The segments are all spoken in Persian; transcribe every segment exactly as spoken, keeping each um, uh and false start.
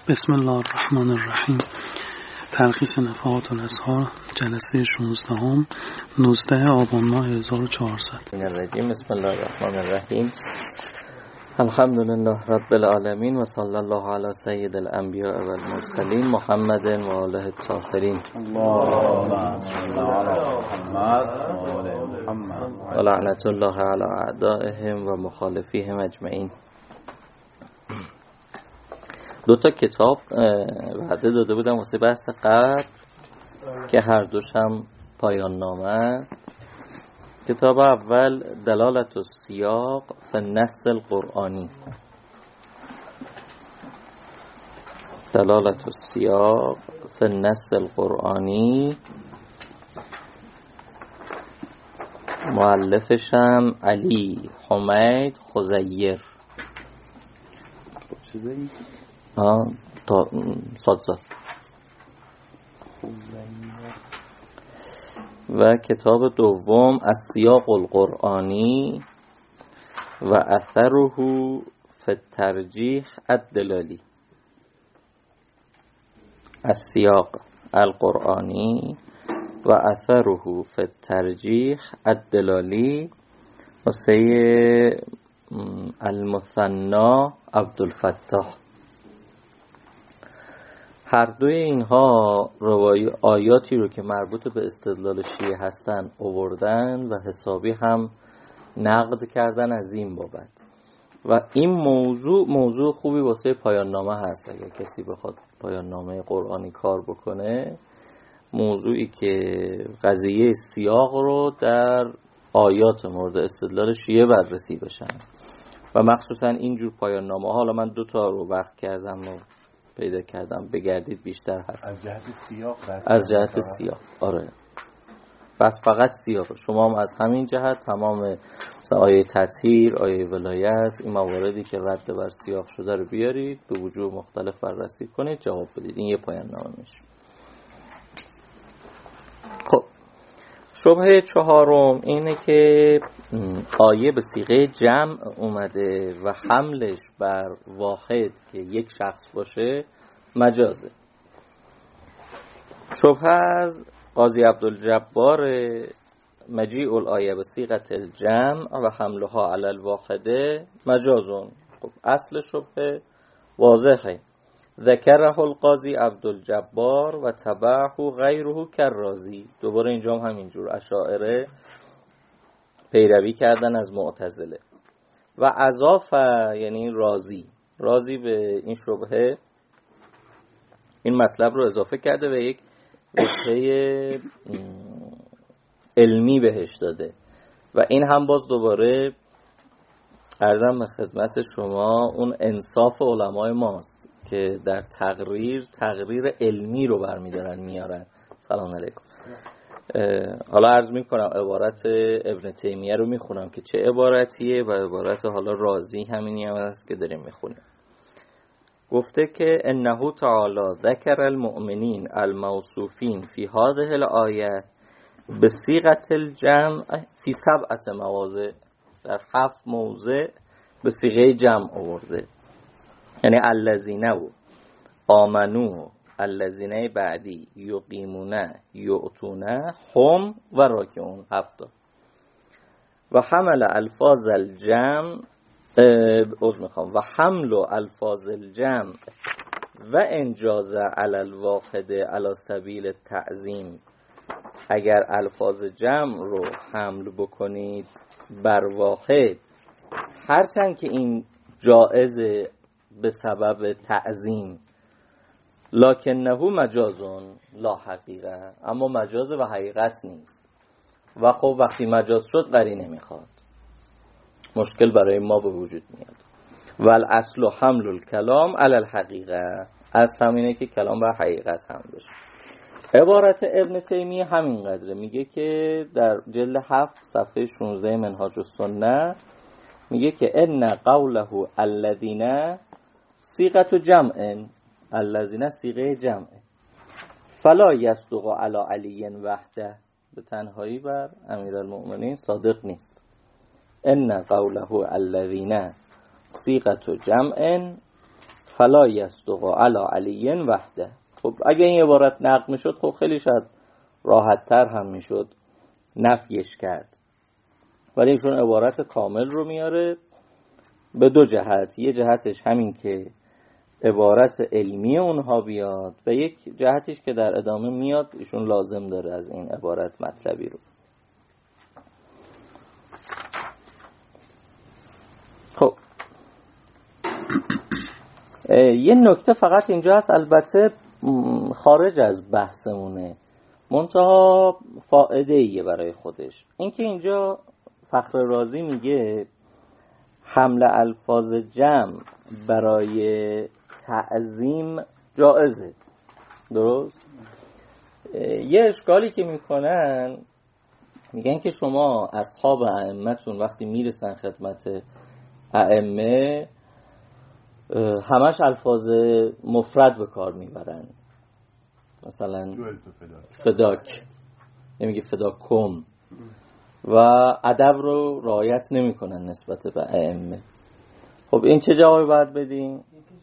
بسم الله الرحمن الرحیم. تلخیص نفحات الاسحار، جلسه شانزده هم نوزده آبان ماه هزار و چهارصد. من الرجیم. بسم الله الرحمن الرحیم. الحمدلله رب العالمین و صلی الله علی سید الانبیاء و المرسلین محمد و آله الطاهرین. اللهم صل علی محمد و آل محمد و لعنت الله علی اعدائهم و مخالفیهم اجمعین. دو تا کتاب وعده داده بودم واسه بحث قبل که هر دوش هم پایان نامه است. کتاب اول دلالت السیاق فی النص القرآنی، دلالت السیاق فی النص القرآنی، مؤلفشم علی حمید خزیر. آه تا صادزاد. و کتاب دوم السیاق القرآنی و اثره فی الترجیح الدلالی. السیاق القرآنی و اثره فی الترجیح الدلالی واسه المثنی عبدالفتاح. هر دوی اینها روای آیاتی رو که مربوط به استدلال شیعه هستن آوردن و حسابی هم نقد کردن از این بابت. و این موضوع موضوع خوبی واسه پایان نامه هست. اگر کسی بخواد پایان نامه قرآنی کار بکنه، موضوعی که قضیه سیاق رو در آیات مورد استدلال شیعه بررسی بشن و مخصوصا اینجور پایان نامه ها. حالا من دو تا رو وقت کردم و پیدا کردم، بگردید بیشتر هست. از جهت سیاق از جهت سیاق آره، بس فقط سیاق. شما هم از همین جهت تمام آیه تطهیر، آیه ولایت، این مواردی که رد بر سیاق شده رو بیارید، به وجوه مختلف بررسی کنید، جواب بدید. این یه پایان نامه میشه. خب شبهه چهارم اینه که آیه به صیغه جمع اومده و حملش بر واحد که یک شخص باشه مجازه. شبهه از قاضی عبدالجبار مجیء الآیه به صیغه الجمع و حملها علی الواحده مجازون. خب اصل شبهه واضحه. ذکره القاضی عبدالجبار و تبعه غیره کررازی. دوباره اینجا هم همینجور اشاعره پیروی کردن از معتزله. و اضاف یعنی رازی رازی به این شبهه این مطلب رو اضافه کرده و یک وجهه علمی بهش داده. و این هم باز دوباره عرضم به خدمت شما اون انصاف علمای ماست که در تقریر تقریر علمی رو برمیدارن میارن. سلام علیکم. حالا عرض میکنم عبارت ابن تیمیه رو میخونم که چه عبارتیه و عبارت حالا رازی همینی هم هست که داریم میخونیم. گفته که انه تعالی ذکر المؤمنین الموصوفین فی هذه الآیه بصیغه الجمع فی سبعه مواضع. در هفت موضع به صیغه جمع آورده. یعنی الذین و آمنو الذین بعدی یقیمون یؤتون هم و راکعون. هفتا. و حمل الفاظ الجمع از میخوام و حمل الفاظ الجمع و انجاز علی الواحد علی سبیل تعظیم. اگر الفاظ جمع رو حمل بکنید بر واحد، هرچند که این جائزه به سبب تعظیم، لکنه مجازون لا حقیقه، اما مجاز و حقیقت نیست. و خب وقتی مجاز شد قرینه میخواد، مشکل برای ما به وجود میاد. و الاصل حمل الکلام علی الحقیقه، از همینه که کلام بر حقیقت هم بشه. عبارت ابن تیمیه همین قدره. میگه که در جلد هفت صفحه شانزده منهاج السنه میگه که ان قوله الذین صیغه جمع، الذین صیغه جمع، فلا یصدق علی علی وحده، به تنهایی بر امیرالمؤمنین صادق نیست. ان قوله الذین صیغه جمع فلا یصدق علی علی وحده. خب اگه این عبارت نقل میشد خب خیلی شاید راحت تر هم میشد نفیش کرد، ولی ایشون عبارت کامل رو میاره به دو جهت. یه جهتش همین که عبارت علمی اونها بیاد و یک جهتش که در ادامه میاد ایشون لازم داره از این عبارت مطلبی رو. خب یه نکته فقط اینجا هست، البته خارج از بحثمونه، منتها فائده ایه برای خودش. اینکه اینجا فخر رازی میگه حمل الفاظ جمع برای تعظیم جائزه. درست؟ یه اشکالی که میکنن میگن که شما اصحاب ائمه‌تون وقتی میرسن خدمت ائمه همش الفاظ مفرد به کار میبرن، مثلا فداک نمیگه فداکم، و ادب رو رعایت نمیکنن نسبت به ائمه. خب این چه جوابی باید بدیم؟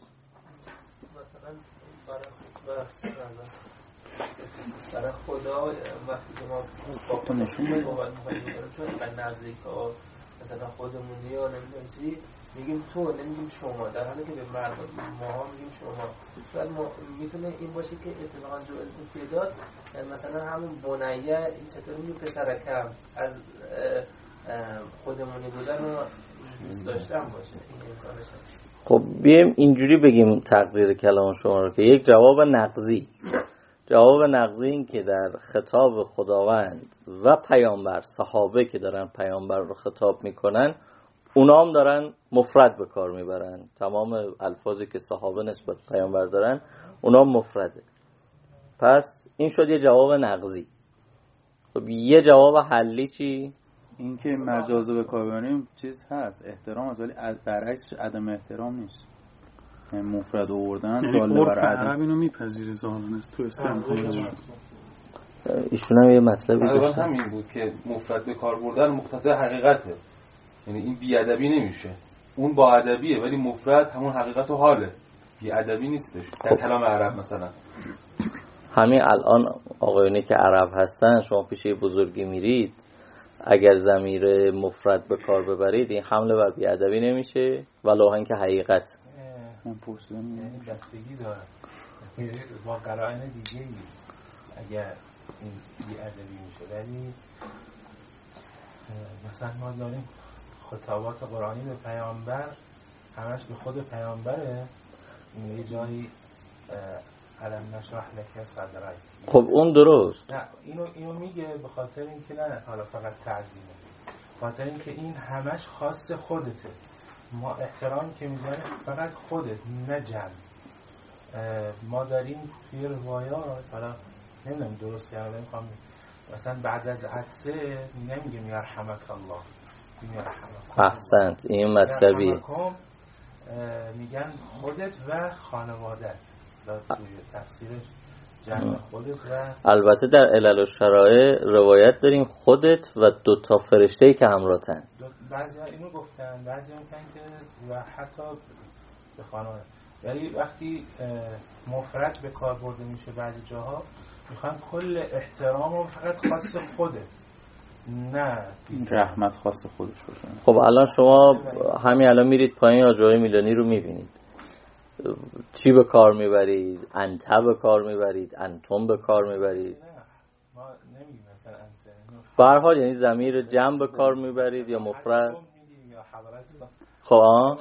برای خدا وقتی که ما با خود نشون بدیم چون اینقدر نزدیک ها مثلا خودمونی یا نمیدونم چی میگیم تو نمیگیم شما، در حالی که به مردم ما میگیم شما. شاید میتونه این باشه که اتفاقا جوز تعداد مثلا همون بنیه این چطور میگه پسرکم از خودمونی بودن و داشتن باشه این امکانش. خب بیایم اینجوری بگیم تقریر کلام شما رو که یک جواب نقضی جواب نقضی این که در خطاب خداوند و پیامبر، صحابه که دارن پیامبر رو خطاب میکنن اونا هم دارن مفرد به کار میبرن، تمام الفاظی که صحابه نسبت پیامبر دارن اونا هم مفرده. پس این شد یه جواب نقضی. خب یه جواب حلی چی؟ این که مجازه به کار ببریم چیز هست، احترام است، ولی برعکسش عدم احترام نیست. مفرد آوردن داله بر عرب اینو میپذیره ظاهرا است تو استعمال. ایشون هم یه مطلبی داشتن همین بود که مفرد به کار بردن مقتضی حقیقته، یعنی این بی‌ادبی نمیشه، اون با ادبیه ولی مفرد همون حقیقت و حاله، بی‌ادبی نیستش در کلام عرب. مثلا همین الان آقایونی که عرب هستن شما پیش بزرگی میرید اگر ضمیر مفرد به کار ببرید این حمله بر بی‌ادبی نمیشه ولو اینکه حقیقت یعنی بستگی داره با قرائن دیگه ای اگر این بی‌ادبی میشه. ولی مثلا ما داریم خطابات قرآنی به پیامبر همش به خود پیامبره، یه جایی علم نشرح لک صدرک. خب اون درست، نه اینو اینو میگه به خاطر اینکه نه حالا فقط تعظیمه، به خاطر اینکه این همش خاص خودته. ما احترام که میذاریم فقط خودت نه جمع. ما داریم توی روایات حالا نمیدونم درست کردم میخوام مثلا بعد از عطسه نمیگیم یرحمک الله، میگیم یرحمک. احسنت، این مطلبیه. میگن خودت و خانوادت، توی تفسیرش جمع خودت و البته در علل و شرائع روایت داریم خودت و دو تا فرشته‌ای که همراهتن. بعضی ها اینو گفتن، بعضی ها میگن که و حتی به خانواده. ولی وقتی مفرد به کار برده میشه بعضی جاها میخوان کل احترام رو فقط خاص خودت، نه رحمت خاص خودش باشه. خب الان شما همین الان میرید پایین آجرای میلانی رو میبینید، چی به کار میبرید؟ انت به کار میبرید؟ انتم به کار میبرید؟ ما نمیگیم مثلا انت. به هر حال یعنی ضمیر جمع به کار میبرید یا مفرد؟ خب آه؟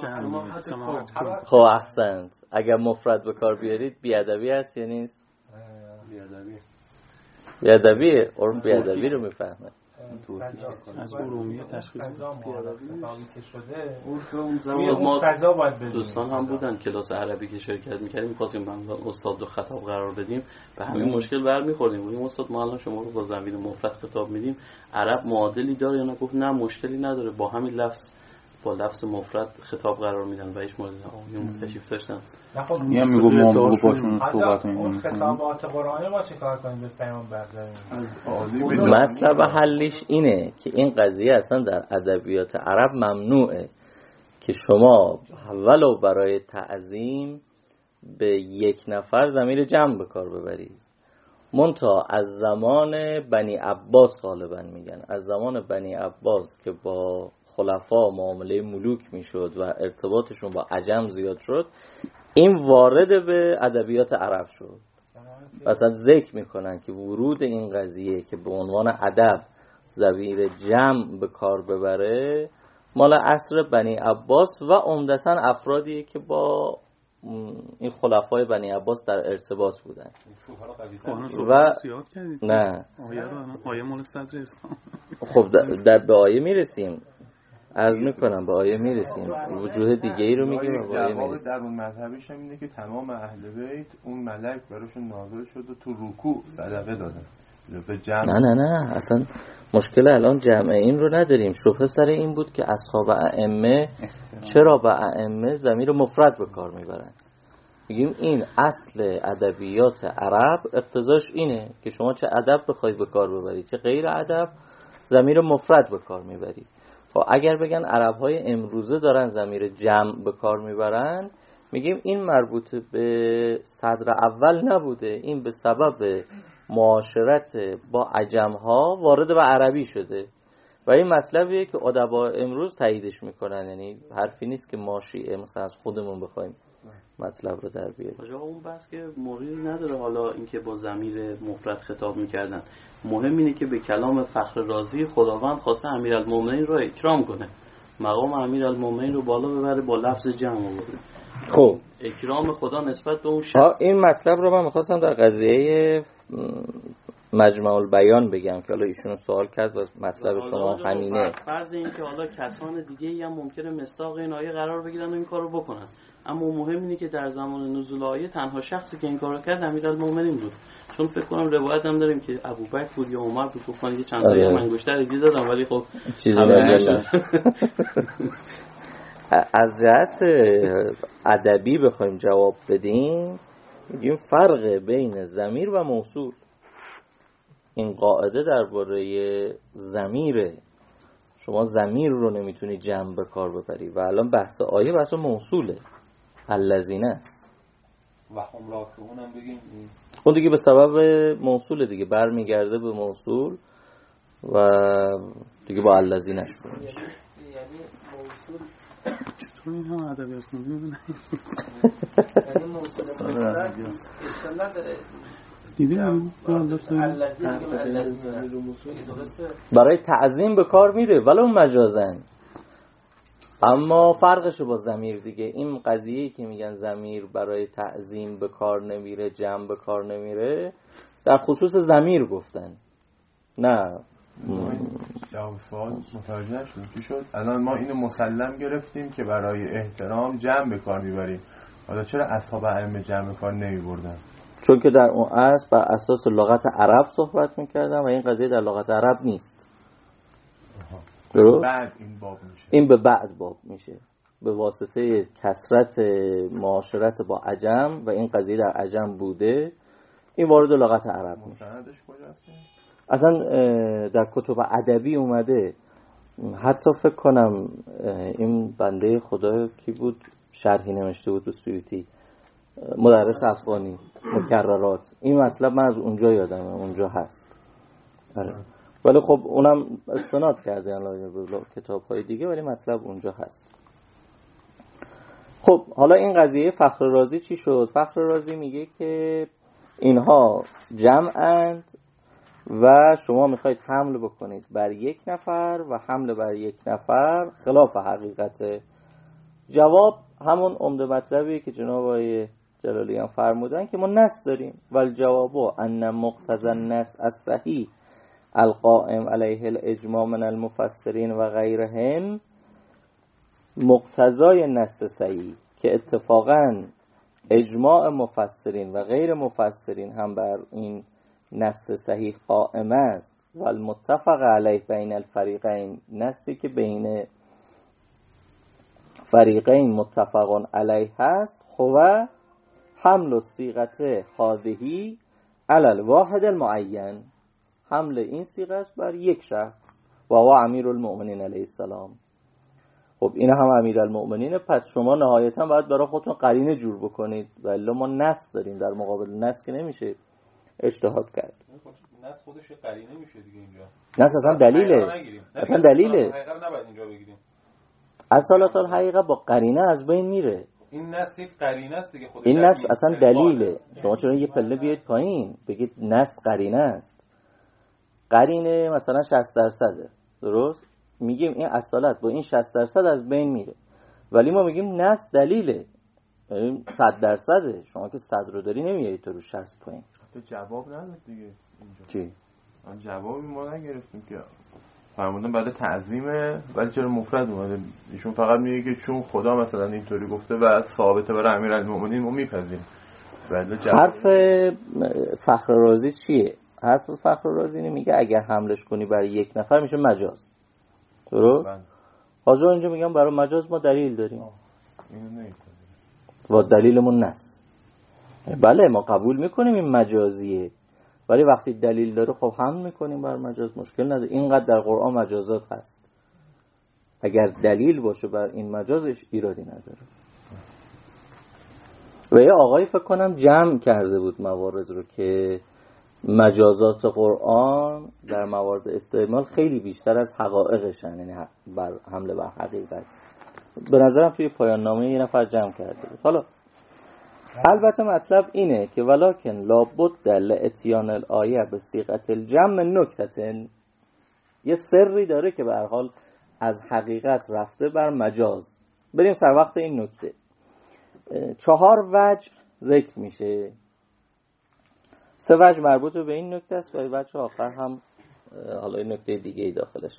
خب احسنت. اگر مفرد به کار بیارید بیادبی هست یا نیست؟ بیادبی بیادبیه. اون بیادبی رو میفهمه. از ارومیه تشخیص که شده اون زمان ما دوستان هم بودن کلاس عربی که شرکت میکردیم می‌خواستیم با استاد رو خطاب قرار بدیم به همین مشکل برمیخوردیم. گفتیم استاد ما الان شما رو با ضمیر مفرد خطاب میدیم عرب معادلی داره یا نه؟ گفت نه مشکلی نداره، با همین لفظ با لفظ مفرد خطاب قرار میدن و هیچ مشکلی نداره. تشریف داشتن میگم میگم ما موقع باشون صحبت می‌کنیم خطابات قرآنی ما چیکار کنیم به پیامبر داریم؟ مطلب حلیش اینه که این قضیه اصلا در ادبیات عرب ممنوعه که شما ولو برای تعظیم به یک نفر ضمیر جمع به کار ببری. منتها از زمان بنی عباس غالبا میگن، از زمان بنی عباس که با خلفا معامله ملوک میشد و ارتباطشون با عجم زیاد شد، این وارد به ادبیات عرب شد. مثلا ذکر میکنن که ورود این قضیه که به عنوان ادب ضمیر جمع به کار ببره مال عصر بنی عباس و عمدتاً افرادی که با این خلفای بنی عباس در ارتباط بودن. و نه آیه مال صدر اسلام. خب در به آیه میرسیم، عرض میکنم به آیه میرسیم، وجوه دیگه ای رو میگیم و به آیه میرسیم. در اون مذهبیش هم اینه که تمام اهل بیت اون ملک براشون نازل شد و تو رکوع صدقه دادن. نه نه نه اصلا مشکل الان جمع این رو نداریم. شبهه سر این بود که اصحاب ائمه چرا به ائمه ضمیر مفرد به کار میبرن. میگیم این اصل ادبیات عرب اقتضاش اینه که شما چه ادب بخوای به کار ببری چه غیر ادب ضمیر مفرد به کار میبری. خب اگر بگن عرب‌های امروزه دارن ضمیر جمع به کار میبرن، میگیم این مربوط به صدر اول نبوده، این به سبب معاشرت با عجم‌ها وارد به عربی شده و این مطلبیه که ادبا امروز تاییدش میکنن. یعنی حرفی نیست که ما شیعه مثلا از خودمون بخوایم مطلب رو در بیاریم. آجا اون بس که موردی نداره حالا اینکه با ضمیر مفرد خطاب میکردن. مهم اینه که به کلام فخر رازی خداوند خواسته امیرالمومنین رو اکرام کنه، مقام امیرالمومنین رو بالا ببره با لفظ جمع آورده. خب اکرام خدا نسبت به اون شخص. این مطلب رو من می‌خواستم در قضیه مجمع البیان بگم که حالا ایشون سوال کرد و مطلب شما همینه. فرض این که حالا کسان دیگه‌ای هم ممکنه مصداق این آیه قرار بگیرن و این کارو بکنن، اما مهم اینه که در زمان نزول آیه تنها شخصی که این کارو کرد امیرالمومنین بود. چون فکر کنم روایت هم داریم که ابوبکر بود یا عمر بود، گفتن که چند تا انگشتر دیگه دادم ولی خب چیزی نشد. از جهت ادبی بخوایم جواب بدیم میگیم فرق بین ضمیر و موصول. این قاعده درباره ضمیره، شما ضمیر رو نمیتونی جمع به کار ببری و الان بحث آیه بحث موصوله، الذین است و هم راکعون هم بگیم اون دیگه به سبب موصول دیگه برمیگرده به موصول و دیگه با الذین است. یعنی موصول چطور این هم ادبیات می‌بینه؟ یعنی موصول اصطلاح داره دیدیم برای تعظیم به کار میره ولو مجازن، اما فرقش با ضمیر دیگه. این قضیه‌ای که میگن ضمیر برای تعظیم به کار نمیره جمع به کار نمیره در خصوص ضمیر گفتن. نه جواب سوال متوجه نشدم چی شد. الان ما اینو مسلم گرفتیم که برای احترام جمع به کار میبریم، حالا چرا اصحاب ائمه جمع به کار نمیبردن؟ چون که در اون عصر بر اساس لغت عرب صحبت میکردن و این قضیه در لغت عرب نیست. درست؟ بعد این باب میشه. این به بعد باب میشه به واسطه کثرت معاشرت با عجم و این قضیه در عجم بوده، این وارد لغت عرب میشه. مستندش کجاست؟ اصلا در کتب ادبی اومده. حتی فکر کنم این بنده خدا کی بود شرحی نوشته بود تو سیوطی، مدرس افغانی، مکررات، این مطلب من از اونجا یادمه اونجا هست. آره. ولی خب اونم استناد کرده الان به کتاب‌های دیگه، ولی مطلب اونجا هست. خب حالا این قضیه فخر رازی چی شد؟ فخر رازی میگه که اینها جمعند و شما میخواید حمل بکنید بر یک نفر و حمل بر یک نفر خلاف حقیقته. جواب همون عمده مطلبی که جناب آقای جلالیان فرمودن که ما نص داریم، ولی جوابو ان مقتضی النص الصحیح القائم علیه الاجماع من المفسرین و غیرهم، مقتضای نص صحیح که اتفاقاً اجماع مفسرین و غیر مفسرین هم بر این نص صحیح قائم است و المتفق علیه بین الفریقین، نصی که بین فریقین متفقون علیه هست، هو حمل الصیغه هذه علی الواحد المعین، حمل این صیغه بر یک شخص و هو امیر المؤمنین علیه السلام. خب این هم امیرالمؤمنین، پس شما نهایتا باید برای خودتون قرینه جور بکنید و الا ما نص داریم، در مقابل نص که نمیشه اجتهاد کرد. نص خودش قرینه میشه دیگه اینجا. نص اصلا دلیله. اصلا دلیله. حقیقت نباید اینجا بگیریم. اصالت الحقیقه با قرینه از بین میره. این نص یک قرینه است دیگه خودش. این نص اصلا دلیله. شما چرا یه پله بیاید پایین بگید نص قرینه است؟ قرینه مثلا شصت درصده. درست؟ میگیم این اصالت با این شصت درصد از بین میره. ولی ما میگیم نص دلیله. یعنی صد درصده. شما که صد رو داری نمیایید تو رو شصت پایین. تو جواب نداد دیگه اینجا. چی؟ آن جوابی ما نگرفتیم که فرمودن بعد تعظیمه ولی چرا مفرد اومده. ایشون فقط میگه که چون خدا مثلا اینطوری گفته و ثابته برای امیرالمومنین ما میپذیریم. حرف فخر رازی چیه؟ حرف فخر رازی میگه اگر حملش کنی برای یک نفر میشه مجاز. درست؟ حاضر اینجا میگم برای مجاز ما دلیل داریم. اینو نمی‌پذیریم. و دلیلمون نست. بله ما قبول میکنیم این مجازیه، ولی وقتی دلیل داره خب هم میکنیم بر مجاز، مشکل نداره. اینقدر در قرآن مجازات هست، اگر دلیل باشه بر این مجازش ایرادی نداره. و یه آقایی فکر کنم جمع کرده بود موارد رو که مجازات قرآن در موارد استعمال خیلی بیشتر از حقایقشن، یعنی بر حمله بر حقیقت. به نظرم توی پایان نامه یه نفر جمع کرده بود. حالا البته مطلب اینه که ولکن لابد لاتیان الآیه بصیغه الجمع نکتتن، یه سری داره که به هر حال از حقیقت رفته بر مجاز. بریم سر وقت این نکته. چهار وجه ذکر میشه، سه وجه مربوط به این نکته است و وجه آخر هم حالا این نکته دیگه ای داخلشه.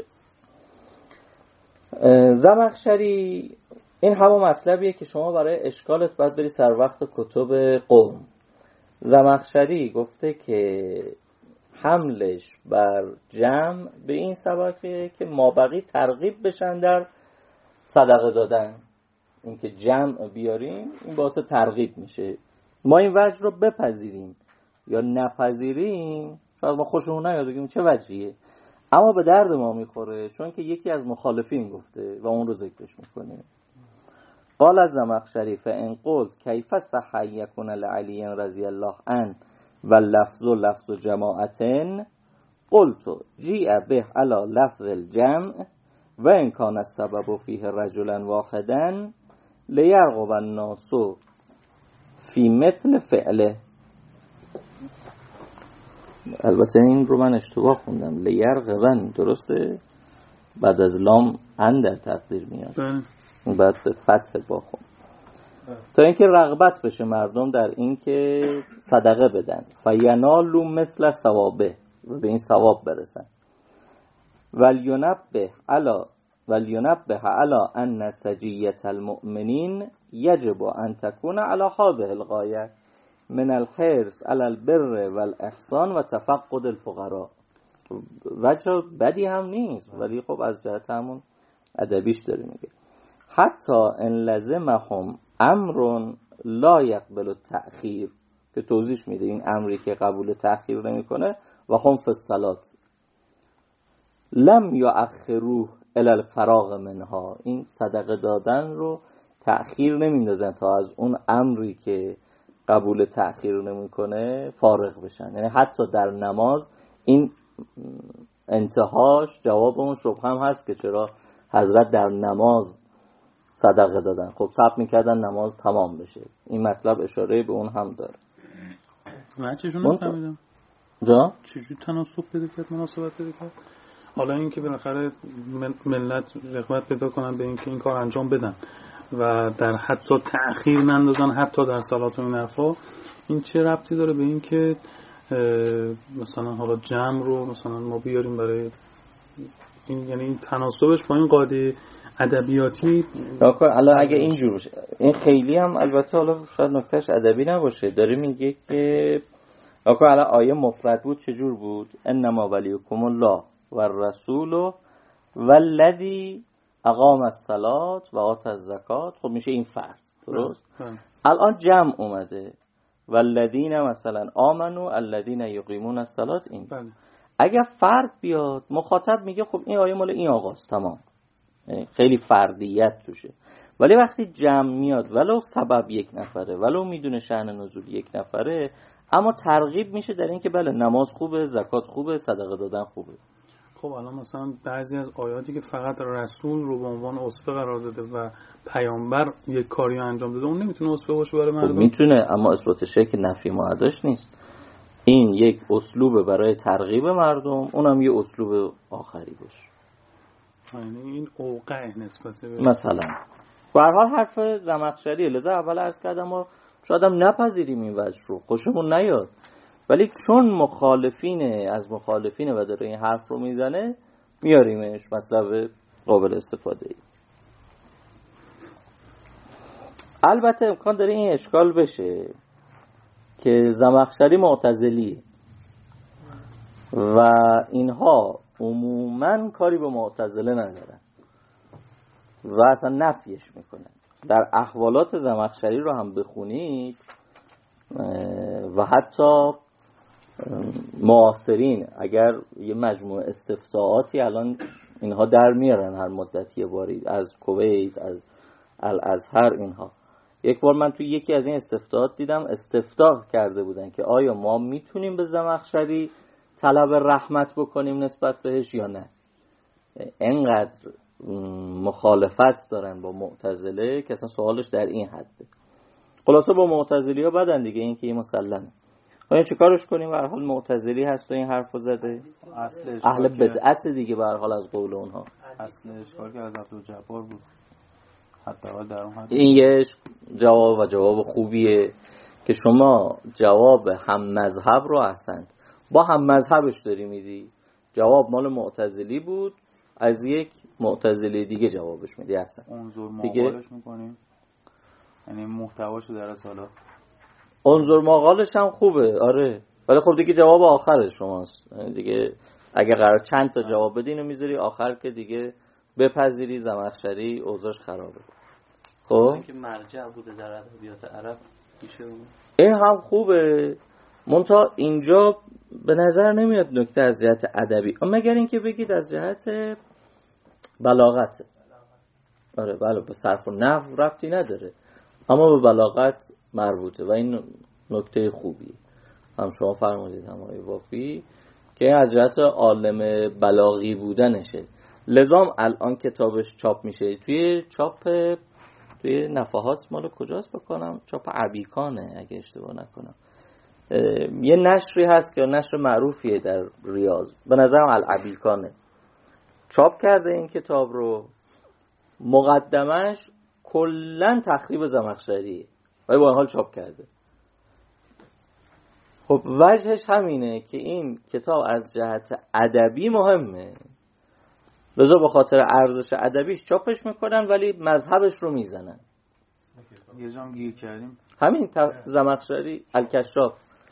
زمخشری این همون مطلبیه که شما برای اشکالت باید بری سر وقت کتب قوم. زمخشری گفته که حملش بر جمع به این سبکه که مابقی ترغیب بشن در صدقه دادن. این که جمع بیاریم این باعث ترغیب میشه. ما این وجه رو بپذیریم یا نپذیریم شاید ما خوشمون نیاد بگیم چه وجهیه، اما به درد ما میخوره چون که یکی از مخالفین گفته و اون رو ذکرش میکنه. قال از زمخشری فان قلت کیف صح یکون لعلی رضی الله عنه و لفظ لفظ جماعتن قلت جیء به علی لفظ الجمع و ان کان السبب فیه رجلا واحدا لیرغب الناس فی مثل فعله. البته این رو من اشتباه خوندم، لیرغبن درسته؟ بعد از لام ان در تقدیر میاد، بعد به فتح با خون تا اینکه رغبت بشه مردم در این که صدقه بدن، فینالو مثل ثوابه و به این ثواب برسن. ولینبه علی ولینبه علی ان سجیت المؤمنین یجب ان تکون علی هذه الغایه من الحرص علی البر والاحسان و تفقد الفقراء. وجه بدی هم نیست ولی خب از جهت همون ادبیش داره میگه حتی ان لزمهم امر لا یقبل التأخیر، که توضیح میده این امری که قبول تأخیر نمیکنه و هم فی الصلاة لم یؤخروه الی الفراغ منها، این صدقه دادن رو تأخیر نمیندازن تا از اون امری که قبول تأخیر نمیکنه فارغ بشن. یعنی حتی در نماز این انتهاش جواب اون شبهه هم هست که چرا حضرت در نماز صدقه دادن، خب صبر میکردن نماز تمام بشه. این مطلب اشاره به اون هم داره. من چجور نفهمیدم جا؟ چجور تناسب پیدا کرد، مناسبت پیدا کرد؟ حالا این که بالاخره ملت رغبت پیدا کنن به این که این کار انجام بدن و در حتی تأخیر نندازن حتی در صلات و این حرفا، این چه ربطی داره به این که مثلا حالا جمع رو مثلا ما بیاریم برای این، یعنی این تناسبش با این قاعده ادبیاتی. الان اگه اینجور باشه این خیلی هم البته حالا شاید نکتهش ادبی نباشه، داره میگه که آقا الان آیه مفرد بود چجور بود؟ انما ولیکم الله و الرسول والذی اقام الصلاة و آت الزکات. خب میشه این فرد، درست؟ الان جمع اومده والذین مثلا آمنوا الذین یقیمون الصلاة. این بله. اگر فرد بیاد مخاطب میگه خب این آیه مال این آقاست، تمام خیلی فردیت توشه. ولی وقتی جمع میاد ولو سبب یک نفره، ولو میدونه شأن نزول یک نفره، اما ترغیب میشه در این که بله نماز خوبه، زکات خوبه، صدقه دادن خوبه. خب الان مثلا بعضی از آیاتی که فقط رسول رو به عنوان اسوه قرار داده و پیامبر یک کاری انجام داده، اون نمیتونه اسوه باشه برای مردم؟ خب میتونه، اما اثبات شک نفی معداش نیست. این یک اسلوب برای ترغیب مردم، اونم یه اسلوب آخری باشه. یعنی این اوقع نسبت به مثلا به هر حال حرف زمخشری، لذا اول عرض کردم ما شاید هم نپذیریم این وجه رو، خوشمون نیاد، ولی چون مخالفینه از مخالفینه و داره این حرف رو میزنه میاریمش، مطلب قابل استفاده ای. البته امکان داره این اشکال بشه که زمخشری معتزلی و اینها عموماً کاری به معتزله ندارن و اصلا نفیش میکنن. در احوالات زمخشری رو هم بخونید و حتی معاصرین اگر یه مجموعه استفتاءاتی الان اینها در میارن هر مدت یه باری از کویت، از الازهر، اینها یک بار من توی یکی از این استفتاءات دیدم استفتاء کرده بودن که آیا ما میتونیم به زمخشری طلب رحمت بکنیم نسبت بهش یا نه. اینقدر مخالفت دارن با معتزله که اصلا سوالش در این حده. خلاصه با معتزلی ها بدن دیگه، این که این مسلمه. آیا چه کارش کنیم؟ به هر حال معتزلی هست و این حرفو زده، اهل بدعت دیگه به هر حال از قول اونها. اصل اشکال که از عبدالجبار بود حتی در اون حد. این یه جواب و جواب خوبیه که شما جواب هم مذهب رو احسنت با هم مذهبش داری میدی. جواب مال معتزلی بود، از یک معتزلی دیگه جوابش میدی. احسن انظر مقالش میکنیم، یعنی محتواشو در اصلا انظر مقالش هم خوبه، آره، ولی خب دیگه جواب آخر شماست دیگه. اگه قرار چند تا جواب بدی اینو میذاری آخر که دیگه بپذیری زمخشری اوضاعش خرابه. خب اینکه مرجع بوده در ادبیات عرب میشه این هم خوبه، منتها اینجا به نظر نمیاد نکته از جهت ادبی، مگر اینکه بگید از جهت بلاغت. آره بله، به صرف و نحو ربطی نداره اما به بلاغت مربوطه و این نکته خوبی هم شما فرمودید هم آقای وافی که از جهت عالم بلاغی بودنشه. لذام الان کتابش چاپ میشه توی چاپ توی نفحات مال کجاست بکنم؟ چاپ عبیکانه اگه اشتباه نکنم. یه نشری هست که نشر معروفیه در ریاض، به نظرم العبیکانه چاپ کرده این کتاب رو. مقدمش کلن تخریب زمخشریه ولی با این حال چاپ کرده. خب وجهش همینه که این کتاب از جهت ادبی مهمه، لذا به خاطر ارزش ادبیش چاپش میکنن ولی مذهبش رو میزنن. یه جام گیر کردیم همین زمخشری الکشاف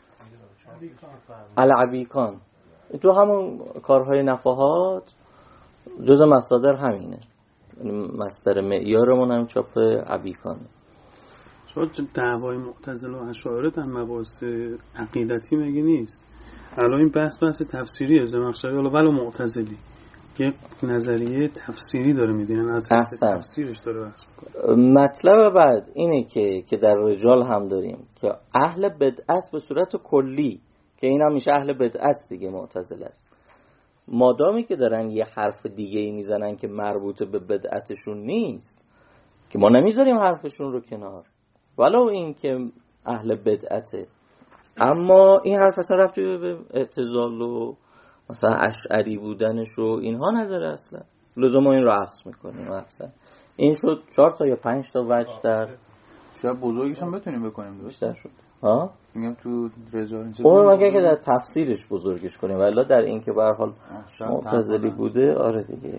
العبیکان تو همون کارهای نفحات جز مصادر همینه، مصدر معیارمون هم چاپ عبیکانه. شاید دعوای معتزله و اشاعره در مباحث عقیدتی مگه نیست؟ الان این بحث بحث تفسیریه. زمخشری حالا ولو معتزلی یک نظریه تفسیری داره میده، یعنی از تفسیرش داره بحث میکنه. مطلب بعد اینه که که در رجال هم داریم که اهل بدعت به صورت کلی، که این هم میشه اهل بدعت دیگه، معتزله است، مادامی که دارن یه حرف دیگه ای میزنن که مربوط به بدعتشون نیست که ما نمیذاریم حرفشون رو کنار ولو این که اهل بدعته، اما این حرف اصلا رفتی به اعتزال و مثلا اشعری بودنش و اینها نداره اصلا، لزوم ما این رو عکس میکنیم. اصلا این شد چهار تا یا پنج تا وجه در شاید بزرگش هم بتونیم بکنیم بیشتر شد. ها میگم تو رجال اون مگه که در تفسیرش بزرگش کنیم، ولی در این که به هر حال معتزلی بوده. آره دیگه.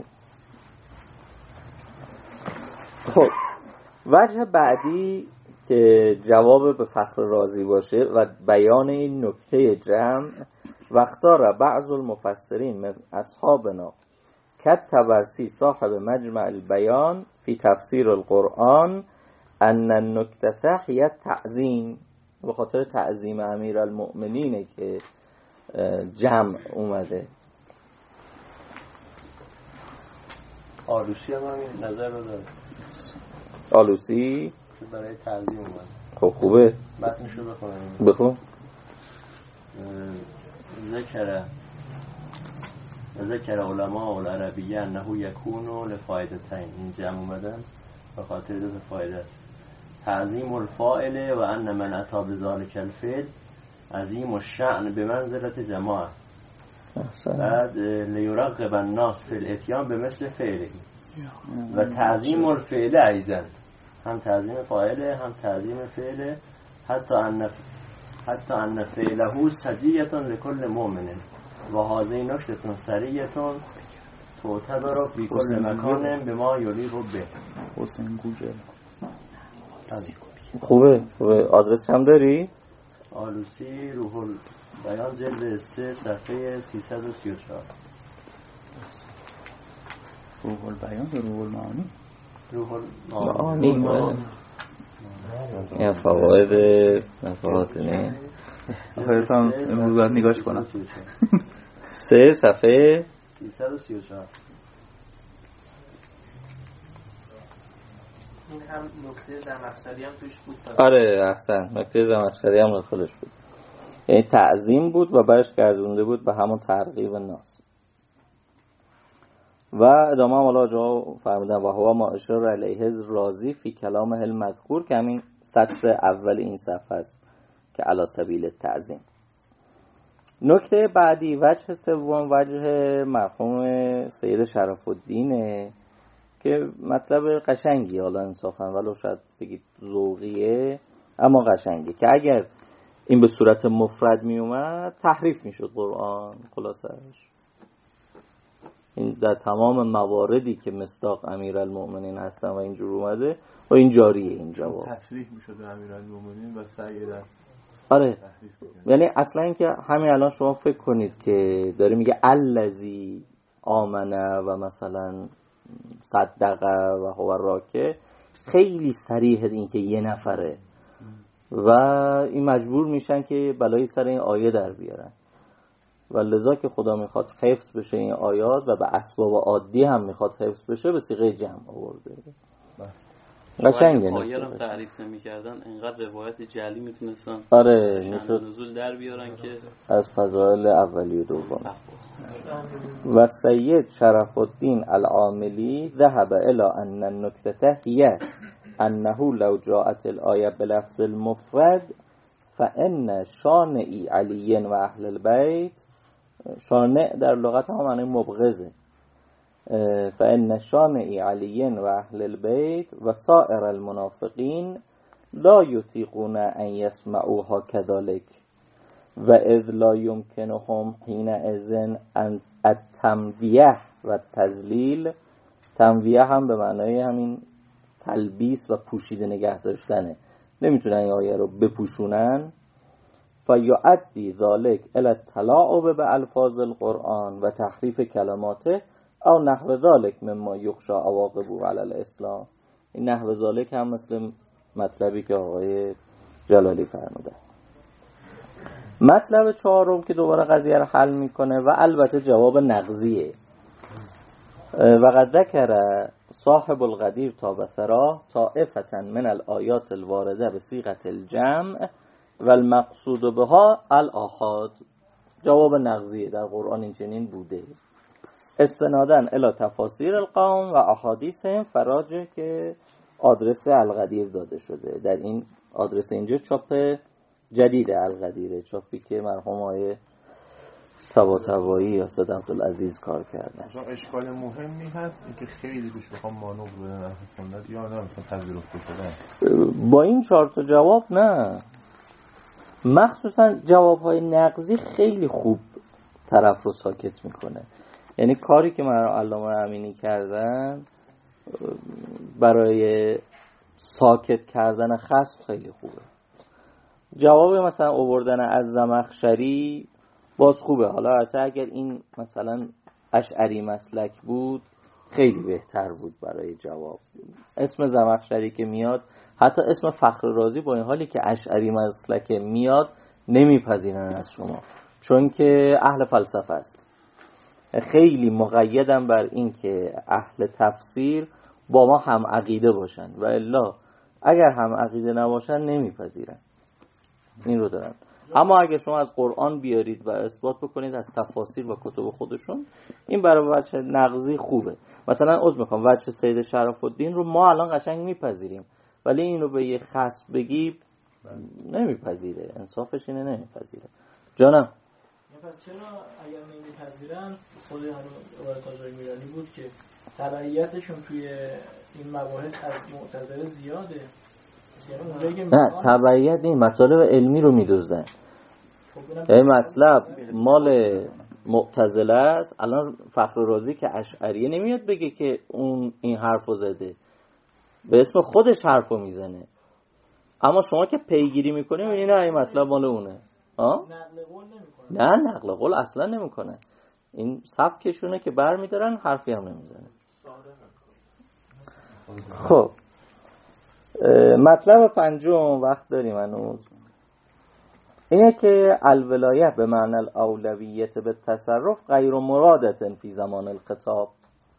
خب وجه بعدی که جواب به فخر رازی باشه و بیان این نکته جمع، واختار بعض المفسرین من اصحابنا کالطبرسی صاحب مجمع البیان فی تفسیر القرآن ان النکته هی تعظیم، به خاطر تعظیم امیر المؤمنینه که جمع اومده. آلوسی هم همین نظر رو داره. آلوسی برای تعظیم اومد. خب خوبه متنشو بخونم. بخون. ذکر ذکر علماء العربیه انه یکون لفایدتین، این جمع اومدن به خاطر دو فایده: تعظیم الفاعل و ان من اتی بذلک الفعل عظیم الشأن بمنزلة جماعه. بعد لیرغب الناس فی الاتیان بمثل فعله و تعظیم الفعل ایضا، هم تعظیم فاعله هم تعظیم فعله، حتی ان حتی ان فعله سجیة لكل مؤمن و هذه نکته سریة تعتبر فی کل مکان بما یلیق به. حسین گوجه خوبه. خوبه. آدرس هم داری؟ آلوسی روح البیان جلد سه صفحه سیصد و سی و چهار. روح البیان یا روح المعانی؟ روح المعانی. این فواید نفعات نه آخرت هم امروز باید نگاش کنم. سه صفحه سیصد و سی و چهار. این هم نکته زمخشری هم توش بود. آره احسن، نکته زمخشری هم داخلش بود. یعنی تعظیم بود و برش گردونده بود به همون ترغیب ناس. و ادامه هم الله جا فرمودن و هوا ما اشار علیه راضی فی کلام المذکور، که همین سطر اول این صفحه است که علی سبیل تعظیم. نکته بعدی وجه سوم وجه مرحوم سید شرف الدینه که مطلب قشنگی، حالا انصافا ولو شاید بگید ذوقیه اما قشنگی، که اگر این به صورت مفرد می اومد تحریف می شد قرآن. خلاصش این در تمام مواردی که مصداق امیرالمؤمنین هستن و اینجور اومده و این جاریه این جواب. تصریح می شد امیرالمؤمنین و سعی در آره، یعنی اصلا اینکه همین الان شما فکر کنید که داره میگه الذی آمنه و مثلا صدقه و هو راکع، خیلی صریح این که یه نفره و این مجبور میشن که بلایی سر این آیه در بیارن و لذا که خدا میخواد حفظ بشه این آیات و به اسباب عادی هم میخواد حفظ بشه به صیغه جمع آورده. قشنگه. آیه رو تعریف نمی‌کردن انقدر روایت جعلی میتونستن آره میشد نزول در بیارن که از فضائل اولی و دوم. و سید شرف الدین العاملی ذهب الى ان النکته هي انه لو جاءت الآیه بلفظ المفرد فان شانعی علی و اهل البیت، شانع در لغت هم معنی مبغضه، فان شانعی علی و اهل البیت و سائر المنافقین لا یطیقون ان یسمعوها كذلك و اذ لا یمکنهم حینئذ ان التمویه و التذلیل. تمویه هم به معنای همین تلبیس و پوشیده نگه داشتنه، نمیتونن این آیه رو بپوشونن. فیؤدی ذلك الی التلاعب بالفاظ القرآن و تحریف کلماته او نحو ذلك مما یخشى عواقبه علی الاسلام. این نحو ذلك هم مثل مطلبی که آقای جلالی فرموده. مطلب چهارم که دوباره قضیه رو حل میکنه و البته جواب نقضیه. و قد ذکر صاحب القدیر تابثرا طائفة من الآیات الوارده بصیغة الجمع و المقصود بها الآحاد. جواب نقضیه، در قرآن این چنین بوده. استنادن الی تفاسیر القوم و احادیثهم، فراجه که آدرس القدیر داده شده. در این آدرس اینجا چاپ جدید القدیره، چاپی که مرحوم آقای طباطبایی یا سید عبدالعزیز کار کردن. مثلا اشکال مهمی هست اینکه خیلی روش بخوام مانور بدن اهل سنت یا نه مثلا پذیرفته شدن. با این چهار تا جواب نه، مخصوصا جوابهای نقضی خیلی خوب طرف رو ساکت میکنه. یعنی کاری که من علامه امینی کردن برای ساکت کردن خصم خیلی خوبه. جواب مثلا آوردن از زمخشری باز خوبه. حالا حتی اگر این مثلا اشعری مسلک بود خیلی بهتر بود برای جواب. اسم زمخشری که میاد، حتی اسم فخر رازی با این حالی که اشعری مسلک میاد نمیپذیرن از شما، چون که اهل فلسفه است. خیلی مقیدن بر این که اهل تفسیر با ما هم عقیده باشن و الا اگر هم عقیده نباشن نمیپذیرن. این رو دارن. اما اگر شما از قرآن بیارید و اثبات بکنید از تفاسیر و کتب خودشون، این برای وجه نقضی خوبه. مثلا عذر میخوام وجه سید شرف الدین رو ما الان قشنگ میپذیریم، ولی اینو به یه خصم بگی نمیپذیره، انصافش اینه نمیپذیره. جانم پس چرا اگر نمیپذیرن خود همون عبارت آقای میرانی بود که تبعیتشون توی این مباحث از معتزله زیاده؟ نه تبعیت این مطالب علمی رو میدوزن. این مطلب مال معتزله است. الان فخر رازی که اشعریه نمیاد بگه که اون این حرفو زده، به اسم خودش حرفو میزنه. اما شما که پیگیری میکنی میبینی نه این مطلب مال اونه. آه؟ نه نقل قول اصلا نمیکنه. این سبکشونه که بر میدارن، حرفی هم نمیزنه. خب مطلب پنجم وقت داریم هنوز، اینه که الولایه به معنی الاولویت به تصرف غیر مرادت فی زمان الخطاب.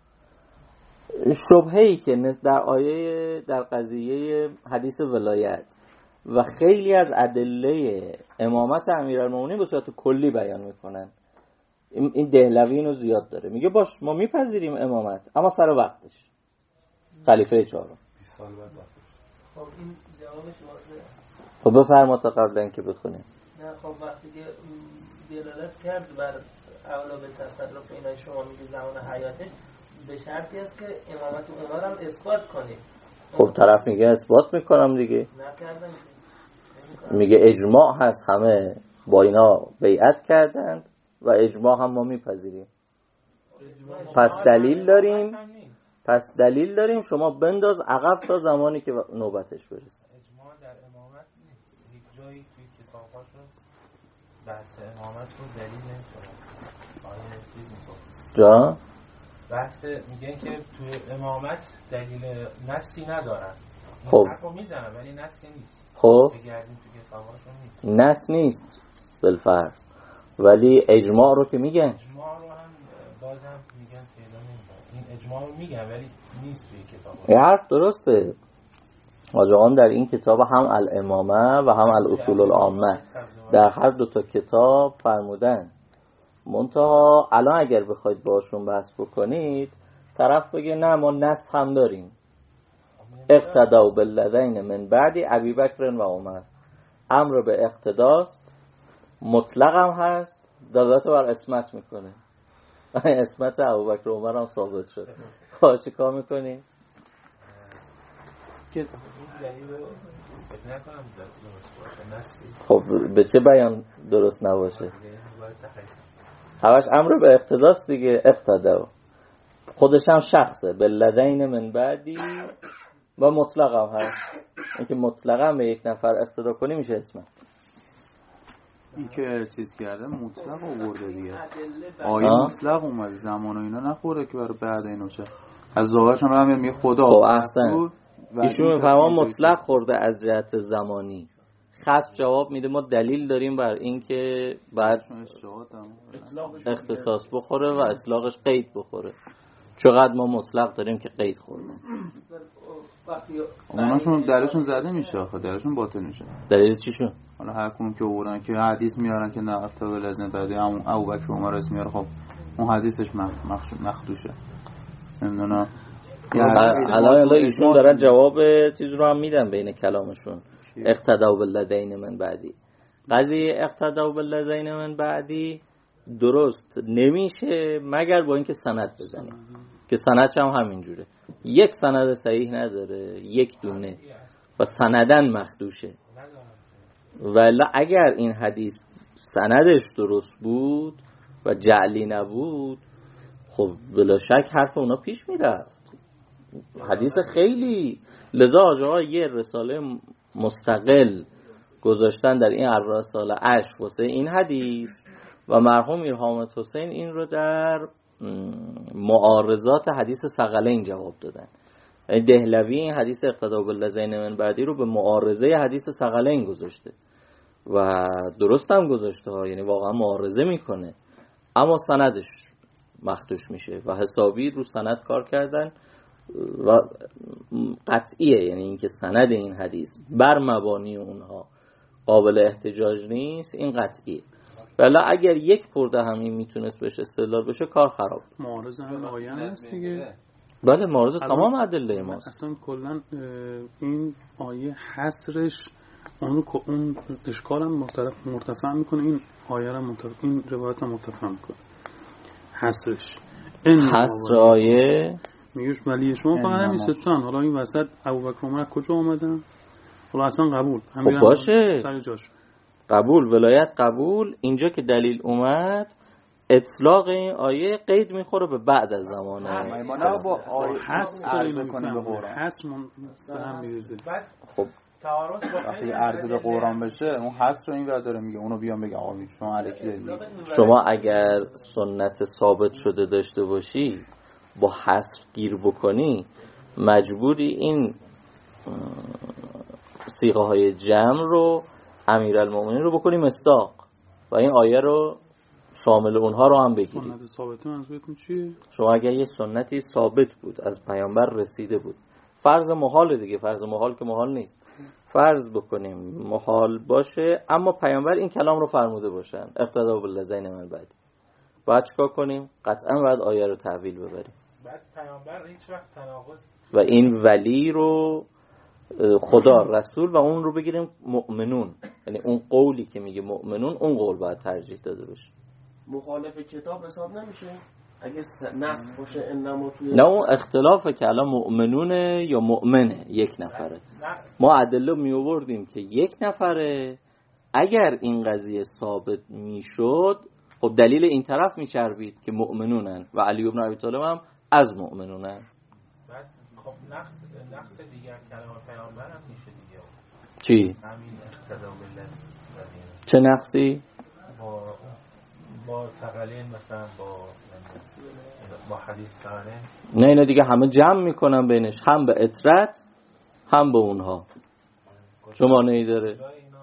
شبهه‌ای که در آیه در قضیه حدیث ولایت و خیلی از ادله امامت امیرالمومنین به صورت کلی بیان میکنن. این دهلوی اینو زیاد داره، میگه باش ما میپذیریم امامت اما سر وقتش، خلیفه چهارم. خب این جوابش واضحه. خب بفرما تا قبل اینکه بخونیم. نه خب وقتی که دلالت کرد بر اولا به تصرف اینای شما میگه زمان حیاتش، به شرطی است که امامت عمر هم اثبات کنیم. خب طرف میگه اثبات میکنم دیگه. نکردم. میگه اجماع هست، همه با اینا بیعت کردند و اجماع هم ما میپذیریم. پس دلیل داریم پس دلیل داریم شما بنداز عقب تا زمانی که نوبتش برسه. اجماع در امامت نیست. یک جایی توی کتاباشون بحث امامت رو دلیل نمی‌کنه. آیه چیز میگه. جا؟ بحث میگن که توی امامت دلیل نصی ندارن. خب حرفو میزنن ولی نصی نیست. خب بگردیم توی کتاباشون نیست. نص نیست بالفرض، ولی اجماع رو که میگن. اجماع رو هم بازم میگن پیدا نمی‌کنن. این اجماع رو میگن ولی نیست توی کتاب. این حرف درسته. آجاقان در این کتاب هم الامامه و هم الاصول العامه در هر دو تا کتاب فرمودن. منتها الان اگر بخواید باشون بحث بکنید، طرف بگه نه ما نص هم داریم. اقتداء بالذین من بعد ابی بکر و عمر، امر به اقتداست، مطلق هم هست، دلالت بر اسمت میکنه. اسمت ابوبکر و عمر هم ثابت شد. خواهد چی کار میکنی؟ خب به چه بیان درست نباشه؟ همش امر به اقتداست دیگه. اقتدا خودش هم شخصه، بالذین من بعدی و مطلق هم هست. اینکه مطلقا به یک نفر اقتدا کنی میشه اسمت. این که چیز کرده مطلق آورده دیگه. آیه مطلق اومد، زمان و اینا نخورده که برای بعد اینو چه از ظاهرش هم هم میگه خدا. خب احسن ایشون میفهمه مطلق خورده از جهت زمانی. خاص جواب میده ما دلیل داریم بر این که بعد اختصاص بخوره و اطلاقش قید بخوره. چقدر ما مطلق داریم که قید خورده. اوناشون درشون زده میشه آخه درشون باطل میشه. دلیل چیشون؟ حالا هر کدوم که آوردن که حدیث میارن که نه تا ولازم بعد همون ابوبکر عمر اسم میاره، خب اون حدیثش مخدوشه. نمیدونم حالا حالا ایشون دارن جواب چیز رو هم میدن بین کلامشون. اقتداء بالذین من بعدی، قضیه اقتداء بالذین من بعدی درست نمیشه مگر با اینکه سند بزنیم که سندش هم همینجوره. یک سند صحیح نداره، یک دونه و سندن مخدوشه. ولی اگر این حدیث سندش درست بود و جعلی نبود، خب بلا شک حرف اونا پیش میرفت. حدیث خیلی لذا آجاها یه رساله مستقل گذاشتن در این رساله اش واسه این حدیث و مرحوم میر حامد حسین این رو در معارضات حدیث ثقلین جواب دادن. دهلوی این حدیث اقتداء بالذین من بعدی رو به معارضه حدیث ثقلین گذاشته و درست هم گذاشته ها، یعنی واقعا معارضه میکنه، اما سندش مخدوش میشه و حسابی رو سند کار کردن و قطعیه، یعنی اینکه سند این حدیث بر مبانی اونها قابل احتجاج نیست، این قطعیه. ولی اگر یک پرده هم این میتونست بشه استدلال بشه کار خراب. معارض همین آیه هست دیگه. بله معارض تمام ادله ماست. اصلا کلا این آیه حصرش اون اون اشکال هم مرتفع میکنه، این آیه رو مرتفع، این روایت رو مرتفع میکنه. حصرش این حصر آیه میگوش ولی شما فقط همین ستان، حالا این وسط ابوبکر عمر کجا اومدن؟ حالا اصلا قبول خب باشه سر جاش قبول، ولایت قبول. اینجا که دلیل اومد اطلاق این آیه قید میخوره به بعد از زمانه. ما نه با آیه حس عرض کنیم به قرآن، حس به هم میرزه. خب تعارض وقتی عرض به قرآن بشه اون حس رو این ور داره میگه، اونو بیان بگه آقا شما الکی دارید. شما اگر سنت ثابت شده داشته باشی با حس گیر بکنی، مجبوری این صیغه های جمع رو امیرالمومنین رو بکنی مصداق و این آیه رو شامل اونها رو هم بگیری. سنت ثابته منظورتون چیه؟ شما اگر یه سنتی ثابت بود از پیامبر رسیده بود، فرض محال دیگه، فرض محال که محال نیست، فرض بکنیم محال باشه اما پیامبر این کلام رو فرموده باشن اقتدا بالذین من بعد، باید چیکار کنیم؟ قطعا باید آیه رو تعویل ببریم. بعد پیامبر هیچ وقت تناقض و این ولی رو خدا رسول و اون رو بگیریم مؤمنون، یعنی اون قولی که میگه مؤمنون اون قول باید ترجیح داده بشه. مخالف کتاب حساب نمیشه اگه نص باشه انما توی نه اون اختلافه که الان مؤمنونه یا مؤمنه یک نفره. ما ادله می آوردیم که یک نفره، اگر این قضیه ثابت میشد خب دلیل این طرف میچربید که مؤمنونن و علی بن ابی طالب هم از مؤمنونن. بعد خب نقص نقص دیگر کلام پیامبر هم میشه دیگه. چی؟ همین اقتدا بالله. چه نقصی؟ با با ثقلین مثلا با با حدیث ثقلین. نه اینا دیگه همه جمع میکنن بینش، هم به اطرت هم به اونها. شما نیداره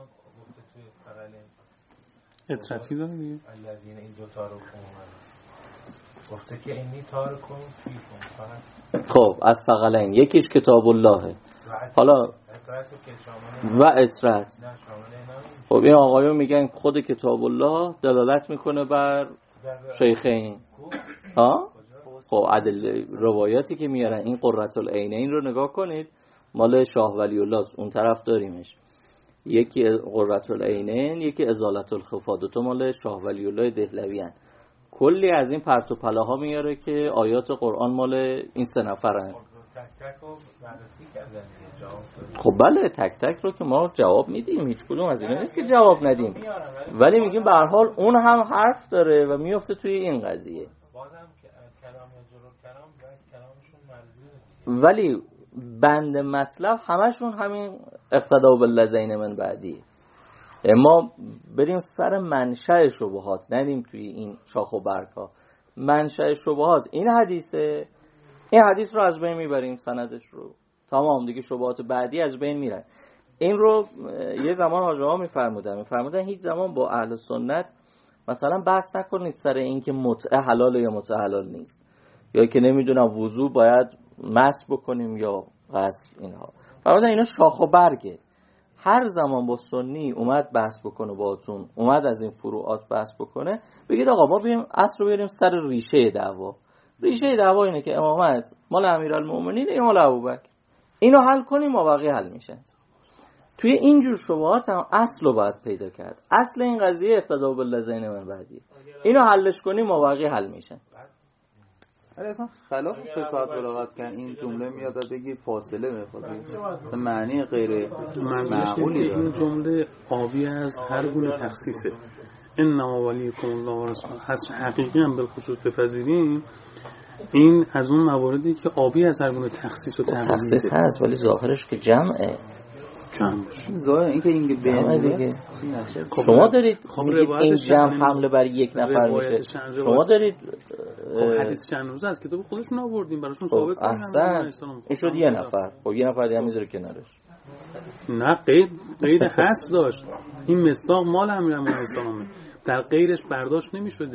اطرتی داره دیگه. الذین این دو تا رو گفته که اینی تارکون فیکم فقط. خب از ثقلین یکیش کتاب اللهه، حالا و اطرت. خب این آقایون میگن خود کتاب الله دلالت میکنه بر شیخین. ها؟ خب عدل روایاتی که میارن این قرة العینین رو نگاه کنید، مال شاه ولی الله اون طرف داریمش، یکی قرة العینین یکی ازالت الخفا، دو تا مال شاه ولی الله دهلوی هن. کلی از این پرت و پلاها میاره که آیات قرآن مال این سه نفرن. خب بله تک تک رو که ما جواب میدیم، هیچ کدوم از اینا نیست که جواب ندیم، ولی میگیم به هر حال اون هم حرف داره و میفته توی این قضیه. ولی بند مطلب همشون همین اقتدا بالذین من بعدی. ما بریم سر منشأ شبهات، ندیم توی این شاخ و برگ ها. منشأ شبهات این حدیثه، این حدیث رو از بین میبریم، سندش رو تمام دیگه، شبهات بعدی از بین میرن. این رو یه زمان حاجی ها میفرمودن میفرمودن هیچ زمان با اهل سنت مثلا بحث نکنید سر این که متعه حلال یا متعه حلال نیست، یا که نمیدونم وضو باید مس بکنیم یا غسل، اینها فرمودن اینا شاخ و برگه. هر زمان با سنی اومد بحث بکنه باهاتون، اومد از این فروعات بحث بکنه، بگید آقا ما بریم اصل رو بریم سر ریشه دعوا. ریشه دعوا اینه که امامت مال امیرالمومنین یا مال ابوبکر، اینو حل کنیم و بقیه حل میشن. توی اینجور شبهات هم اصل رو باید پیدا کرد. اصل این قضیه اقتدا بالذین من بعدی، اینو حلش کنیم و بقیه حل میشن. ولی اصلا خلاف فقاهت بلاغت کردن این جمله میاد بگی فاصله میخواد، معنی غیر معقولی داره. این جمله آبی از هر گونه تخصیصه. انما ولیکم الله و رسوله هست، حقیقی هم بالخصوص بپذیریم این از اون مواردی که آبی از هر گونه تخصیص و تقییده. تخصیص هست ولی ظاهرش که جمعه. ظاهر این که این جمعه دیگه. شما دارید خب این جمع حمله بر یک نفر میشه، شما دارید خب حدیث چند روزه از کتاب خودشون آوردیم براشون ثابت کنیم. احسن این شد یه نفر، خب یه نفر دیگه میذاره کنارش. نه قید قید حذف داشت. این مصداق مال امیرالمومنین در غیرش برداشت نمی‌شده.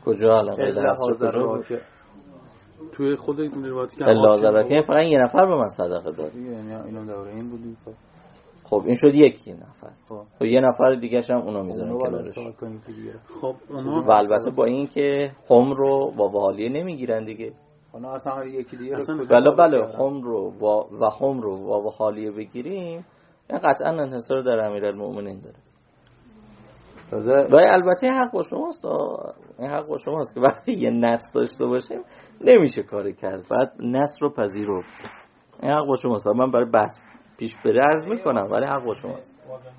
کجا الان غیر حاضر راکع توی خود این روایتی که الا حاضر فقط یه نفر به من صدقه داد، یعنی اینو دوره این بودیم. خب این شد یک یه نفر. خب یه نفر دیگه هم اونا میذارن کنارش. خب اونا و البته با این که خمر رو با وحالیه نمیگیرن دیگه. اونا اصلا یکی دیگه رو بله بله خمر رو و خمر رو و وحالیه بگیریم، این قطعا انحصار در امیرالمومنین داره. و البته حق با شماست، این حق با شماست که وقتی یه نص داشته باشیم نمیشه کاری کرد، بعد نص رو پذیرفت. این حق با شماست. من برای بحث پیش بره عرض میکنم ولی حق با شماست.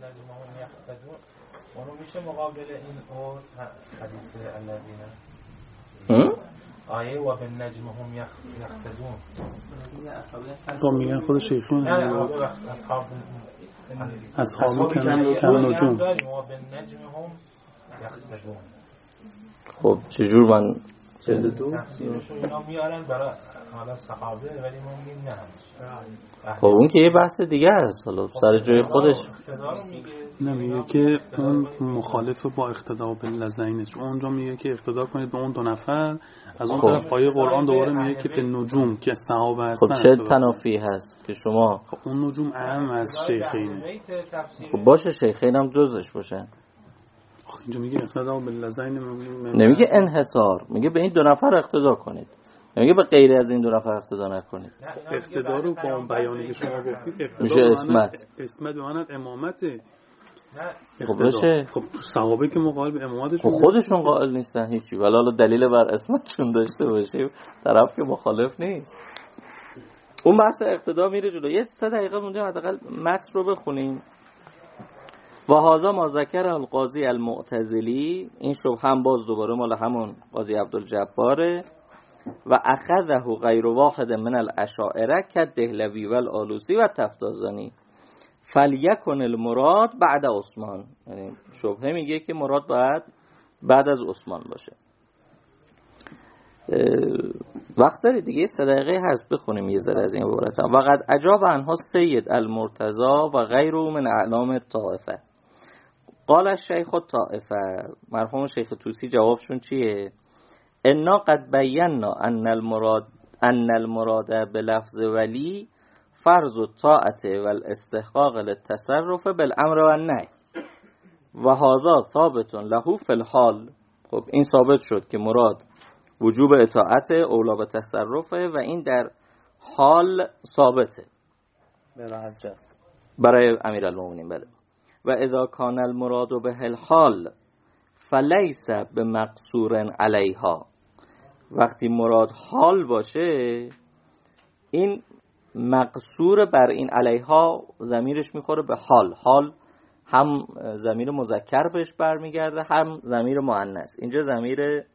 اونو میشه مقابل این اور حدیث الذین آیه و بالنجم هم یقتدون تو میگن خود شیخون نه اصحاب اصحاب کم نجوم و بالنجم هم یقتدون. خب چجور من تفسیرشون اینا میارن برای حالا صحابه ولی ما میگیم نه. خب اون که یه بحث دیگه است، حالا سر جای خودش نمیگه که اون مخالف با اقتدا باللذین، اونجا میگه که اقتدا کنید به اون دو نفر، از اون طرف آیه قرآن دوباره میگه که به نجوم که صحابه هستن. خب چه تنافی هست که شما خب اون نجوم اهم از شیخین. خب باشه شیخین هم جزش باشن. اینجا میگه اقتدا باللذین، نمیگه انحصار، میگه به این دو نفر اقتدا کنید، نمیگه به غیر از این دو نفر اقتدا نکنید. اقتدا رو با اون بیانی که شما گفتید میشه اسمت اسمت بماند امامته. خب باشه. خب صحابه که مقابل به امامتشون خب خودشون قائل نیستن هیچی، ولی حالا دلیل بر اسمتشون داشته باشه طرف که مخالف نیست. اون بحث اقتدا میره جلو. یه سه دقیقه مونده حداقل متن رو بخونیم. و هذا ما ذکر القاضی المعتزلی، این شبهه هم باز دوباره مال همون قاضی عبدالجباره. و اخذه غیر واحد من الاشاعره کالدهلوی و الآلوسی و تفتازانی فلیکن المراد بعد عثمان. یعنی شبهه میگه که مراد باید بعد از عثمان باشه. وقت داری دیگه سه دقیقه هست بخونیم یه ذره از این عبارت. و قد اجاب عنها سید المرتضی و غیره من اعلام الطائفه. قال الشیخ الطائفه، مرحوم شیخ طوسی جوابشون چیه؟ انا قد بینا ان المراد ان المراد بلفظ ولی فرض الطاعت والاستحقاق للتصرف بالامر والنهی و هذا ثابت له فی الحال. خب این ثابت شد که مراد وجوب اطاعت اولا به تصرفه و این در حال ثابته برای امیرالمومنین. بله. و اذا کان المراد به الحال فلیس بمقصور علیها، وقتی مراد حال باشه این مقصور بر این علیها ضمیرش میخوره به حال. حال هم ضمیر مذکر بهش برمیگرده هم ضمیر مؤنث، اینجا ضمیر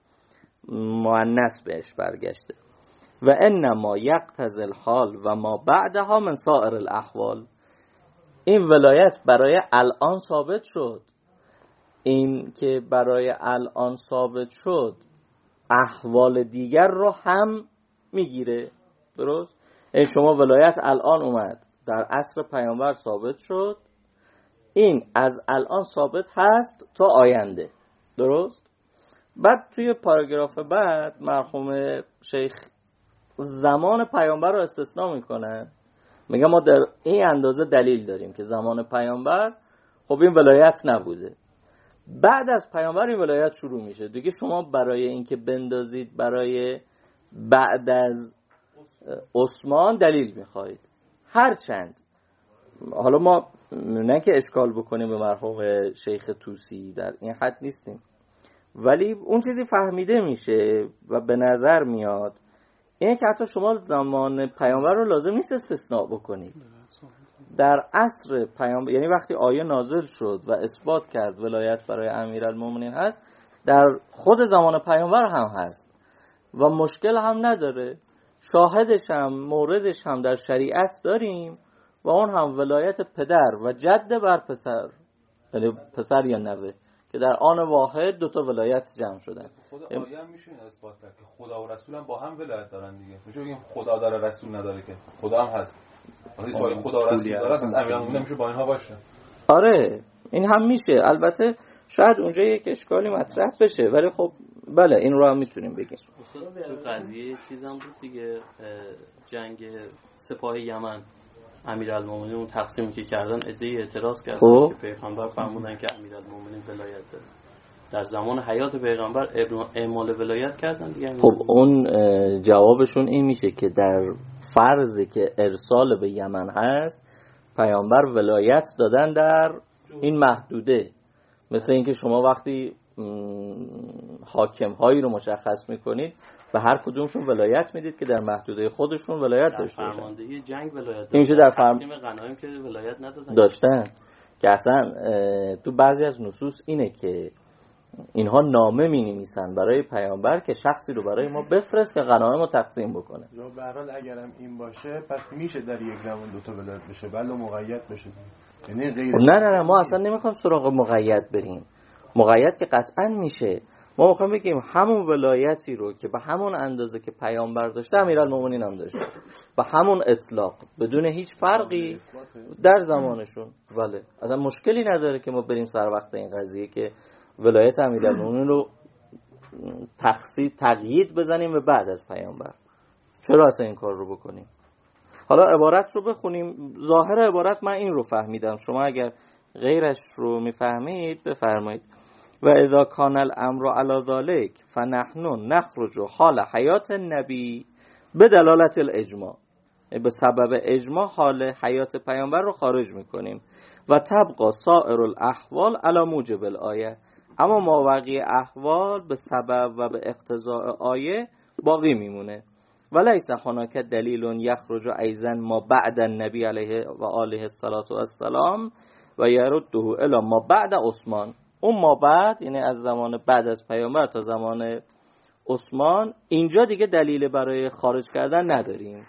مؤنث بهش برگشته. و انما یقتضی الحال و ما بعدها من سائر الاحوال. این ولایت برای الان ثابت شد، این که برای الان ثابت شد احوال دیگر رو هم میگیره. درست؟ این شما ولایت الان اومد در عصر پیامبر ثابت شد، این از الان ثابت هست تا آینده. درست؟ بعد توی پاراگراف بعد مرحوم شیخ زمان پیامبر رو استثناء میکنه، میگه ما در این اندازه دلیل داریم که زمان پیامبر خب این ولایت نبوده، بعد از پیامبر این ولایت شروع میشه دیگه. شما برای اینکه بندازید برای بعد از عثمان دلیل میخواید، هرچند حالا ما نه که اشکال بکنیم به مرحوم شیخ طوسی، در این حد نیستیم، ولی اون چیزی فهمیده میشه و به نظر میاد این که حتی شما زمان پیامبر رو لازم نیست استثناء بکنید. در عصر پیامبر، یعنی وقتی آیه نازل شد و اثبات کرد ولایت برای امیرالمومنین هست، در خود زمان پیامبر هم هست و مشکل هم نداره. شاهدش هم موردش هم در شریعت داریم و اون هم ولایت پدر و جد بر پسر، یعنی پسر یا نوه، که در آن واحد دوتا ولایت جمع شدن. خود آیه هم میشه اثبات کرد که خدا و رسول هم با هم ولایت دارن دیگه. میشه بگیم خدا داره رسول نداره، که خدا هم هست. وقتی تو خدا و رسول داره پس امیرالمومنین میشه با اینها باشه. آره این هم میشه. البته شاید اونجا یک اشکالی مطرح بشه، ولی خب بله این رو هم میتونیم بگیم. تو قضیه چیزم بود دیگه، جنگ سپاه یمن امیرالمومنین اون تقسیمی که کردن عده‌ای اعتراض کردن که پیغمبر فرمودن که امیرالمومنین ولایت داره. در زمان حیات پیغمبر اعمال ولایت کردن دیگه. خب اون جوابشون این میشه که در فرضی که ارسال به یمن هست پیامبر ولایت دادن در این محدوده. مثل اینکه شما وقتی حاکم هایی رو مشخص میکنید به هر کدومشون ولایت میدید که در محدوده خودشون ولایت داشته باشن. فرماندهی جنگ ولایت داشتن. این میشه در فرم... تقسیم غنایم که ولایت ندادن داشتن که اصلا تو بعضی از نصوص اینه که اینها نامه می نویسن برای پیامبر که شخصی رو برای ما بفرست که غنایم رو تقسیم بکنه. به هر حال اگرم این باشه پس میشه در یک زمان دو تا ولایت بشه، بله مقید بشه. یعنی غیر نه نه نه ما اصلا نمیخوام سراغ مقید بریم. مقید که قطعا میشه. ما میخوام بگیم همون ولایتی رو که به همون اندازه که پیامبر داشته امیرالمومنین هم داشته، به همون اطلاق بدون هیچ فرقی در زمانشون. بله اصلا مشکلی نداره که ما بریم سر وقت این قضیه که ولایت امیرالمومنین رو تخصیص تقیید بزنیم به بعد از پیامبر. چرا اصلا این کار رو بکنیم؟ حالا عبارت رو بخونیم. ظاهر عبارت من این رو فهمیدم، شما اگر غیرش رو میفهمید بفرمایید. و اذا کان الامر علی ذلک فنحن نخرج حال حیات النبی به دلالت الاجماع، به سبب اجماع حال حیات پیامبر رو خارج میکنیم. و تبقى سائر الاحوال علی موجب الآیه، اما ماوقی احوال به سبب و به اقتضاء آیه باقی میمونه. ولیس هناک دلیل یخرج ایضا ما بعد النبی علیه و آله السلام و یرده الی ما بعد عثمان. اون ما بعد یعنی از زمان بعد از پیامبر تا زمان عثمان، اینجا دیگه دلیل برای خارج کردن نداریم.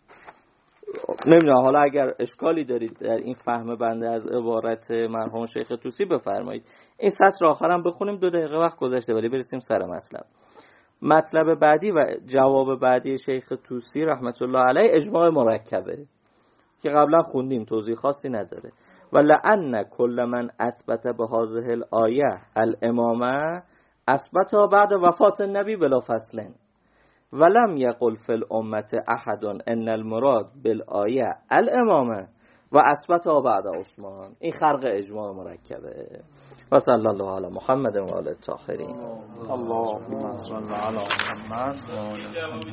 نمیدونم حالا اگر اشکالی دارید در این فهم بنده از عبارت مرحوم شیخ طوسی بفرمایید. این سطر آخرم بخونیم، دو دقیقه وقت گذشته ولی برسیم سر مطلب. مطلب بعدی و جواب بعدی شیخ طوسی رحمت الله علیه اجماع مرکبه که قبلا خوندیم، توضیح خاصی نداره. ولعن کل من اثبت به هذه الآیه الامامه اثبت بعد وفات النبی بلا فصل ولم یقل فی الامه احد ان المراد بالآیه الامامه و اثبت بعد عثمان. این خرق اجماع مرکبه. و صلی الله علی محمد و آله الطاهرین. اللهم صل علی محمد.